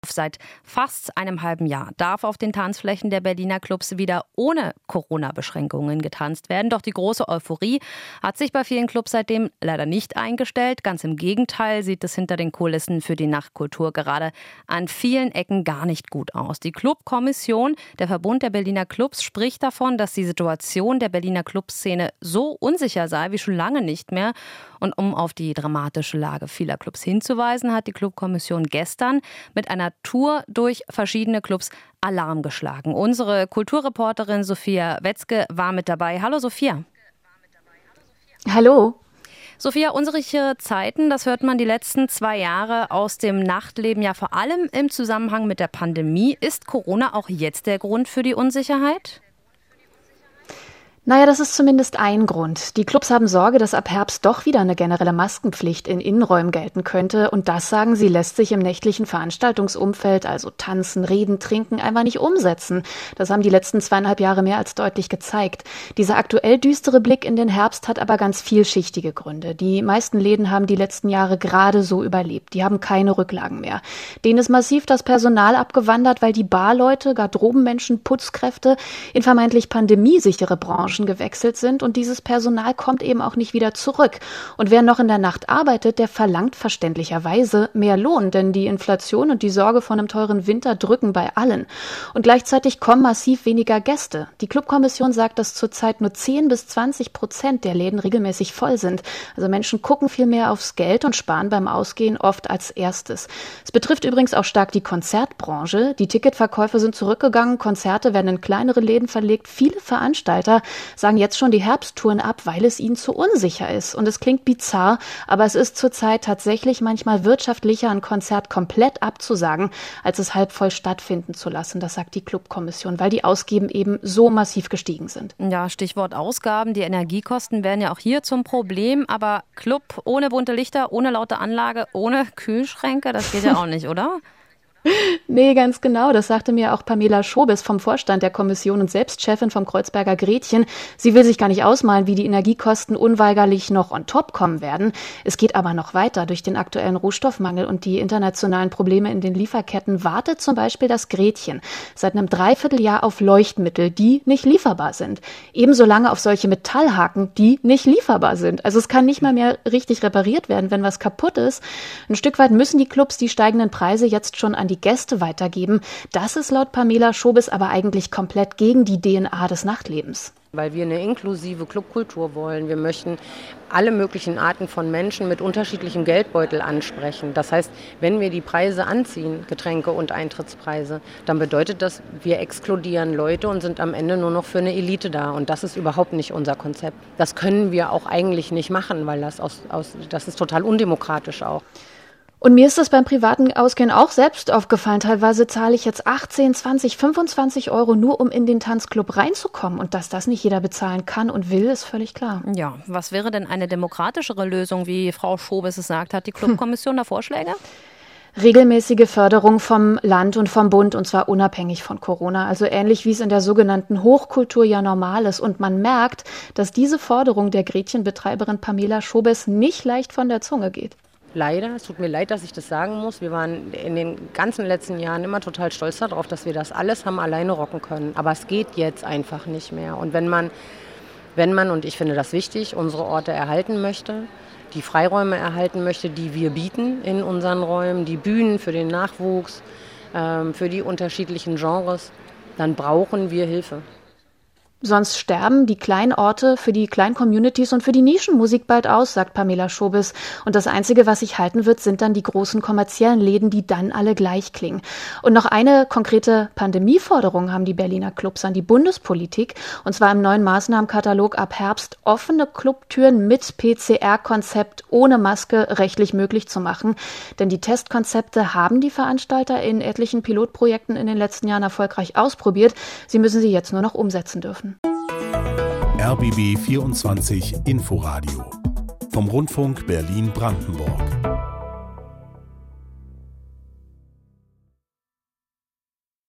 Seit fast einem halben Jahr darf auf den Tanzflächen der Berliner Clubs wieder ohne Corona-Beschränkungen getanzt werden. Doch die große Euphorie hat sich bei vielen Clubs seitdem leider nicht eingestellt. Ganz im Gegenteil sieht es hinter den Kulissen für die Nachtkultur gerade an vielen Ecken gar nicht gut aus. Die Clubkommission, der Verbund der Berliner Clubs, spricht davon, dass die Situation der Berliner Clubszene so unsicher sei wie schon lange nicht mehr. Und um auf die dramatische Lage vieler Clubs hinzuweisen, hat die Clubkommission gestern mit einer Tour durch verschiedene Clubs Alarm geschlagen. Unsere Kulturreporterin Sophia Wetzke war mit dabei. Hallo Sophia. Hallo. Sophia, unsere Zeiten, das hört man die letzten 2 Jahre aus dem Nachtleben, ja vor allem im Zusammenhang mit der Pandemie. Ist Corona auch jetzt der Grund für die Unsicherheit? Naja, das ist zumindest ein Grund. Die Clubs haben Sorge, dass ab Herbst doch wieder eine generelle Maskenpflicht in Innenräumen gelten könnte. Und das, sagen sie, lässt sich im nächtlichen Veranstaltungsumfeld, also Tanzen, Reden, Trinken, einfach nicht umsetzen. Das haben die letzten 2,5 Jahre mehr als deutlich gezeigt. Dieser aktuell düstere Blick in den Herbst hat aber ganz vielschichtige Gründe. Die meisten Läden haben die letzten Jahre gerade so überlebt. Die haben keine Rücklagen mehr. Denen ist massiv das Personal abgewandert, weil die Barleute, Garderobenmenschen, Putzkräfte in vermeintlich pandemiesichere Branchen gewechselt sind und dieses Personal kommt eben auch nicht wieder zurück. Und wer noch in der Nacht arbeitet, der verlangt verständlicherweise mehr Lohn, denn die Inflation und die Sorge vor einem teuren Winter drücken bei allen. Und gleichzeitig kommen massiv weniger Gäste. Die Clubkommission sagt, dass zurzeit nur 10-20% der Läden regelmäßig voll sind. Also Menschen gucken viel mehr aufs Geld und sparen beim Ausgehen oft als erstes. Es betrifft übrigens auch stark die Konzertbranche. Die Ticketverkäufe sind zurückgegangen, Konzerte werden in kleinere Läden verlegt. Viele Veranstalter sagen jetzt schon die Herbsttouren ab, weil es ihnen zu unsicher ist. Und es klingt bizarr, aber es ist zurzeit tatsächlich manchmal wirtschaftlicher, ein Konzert komplett abzusagen, als es halb voll stattfinden zu lassen. Das sagt die Clubkommission, weil die Ausgaben eben so massiv gestiegen sind. Ja, Stichwort Ausgaben. Die Energiekosten werden ja auch hier zum Problem. Aber Club ohne bunte Lichter, ohne laute Anlage, ohne Kühlschränke, das geht ja auch nicht, oder? Nee, ganz genau. Das sagte mir auch Pamela Schobes vom Vorstand der Kommission und selbst Chefin vom Kreuzberger Gretchen. Sie will sich gar nicht ausmalen, wie die Energiekosten unweigerlich noch on top kommen werden. Es geht aber noch weiter. Durch den aktuellen Rohstoffmangel und die internationalen Probleme in den Lieferketten wartet zum Beispiel das Gretchen seit einem Dreivierteljahr auf Leuchtmittel, die nicht lieferbar sind. Ebenso lange auf solche Metallhaken, die nicht lieferbar sind. Also es kann nicht mal mehr richtig repariert werden, wenn was kaputt ist. Ein Stück weit müssen die Clubs die steigenden Preise jetzt schon an die Gäste weitergeben. Das ist laut Pamela Schobes aber eigentlich komplett gegen die DNA des Nachtlebens. Weil wir eine inklusive Clubkultur wollen. Wir möchten alle möglichen Arten von Menschen mit unterschiedlichem Geldbeutel ansprechen. Das heißt, wenn wir die Preise anziehen, Getränke und Eintrittspreise, dann bedeutet das, wir exkludieren Leute und sind am Ende nur noch für eine Elite da. Und das ist überhaupt nicht unser Konzept. Das können wir auch eigentlich nicht machen, weil das ist total undemokratisch auch. Und mir ist das beim privaten Ausgehen auch selbst aufgefallen. Teilweise zahle ich jetzt 18, 20, 25 Euro nur, um in den Tanzclub reinzukommen. Und dass das nicht jeder bezahlen kann und will, ist völlig klar. Ja, was wäre denn eine demokratischere Lösung, wie Frau Schobes es sagt? Hat die Clubkommission da Vorschläge? Regelmäßige Förderung vom Land und vom Bund, und zwar unabhängig von Corona. Also ähnlich wie es in der sogenannten Hochkultur ja normal ist. Und man merkt, dass diese Forderung der Gretchenbetreiberin Pamela Schobes nicht leicht von der Zunge geht. Leider, es tut mir leid, dass ich das sagen muss. Wir waren in den ganzen letzten Jahren immer total stolz darauf, dass wir das alles haben alleine rocken können. Aber es geht jetzt einfach nicht mehr. Und wenn man, und ich finde das wichtig, unsere Orte erhalten möchte, die Freiräume erhalten möchte, die wir bieten in unseren Räumen, die Bühnen für den Nachwuchs, für die unterschiedlichen Genres, dann brauchen wir Hilfe. Sonst sterben die kleinen Orte für die kleinen Communities und für die Nischenmusik bald aus, sagt Pamela Schobes. Und das Einzige, was sich halten wird, sind dann die großen kommerziellen Läden, die dann alle gleich klingen. Und noch eine konkrete Pandemieforderung haben die Berliner Clubs an die Bundespolitik. Und zwar im neuen Maßnahmenkatalog ab Herbst offene Clubtüren mit PCR-Konzept ohne Maske rechtlich möglich zu machen. Denn die Testkonzepte haben die Veranstalter in etlichen Pilotprojekten in den letzten Jahren erfolgreich ausprobiert. Sie müssen sie jetzt nur noch umsetzen dürfen. RBB 24 Inforadio vom Rundfunk Berlin-Brandenburg.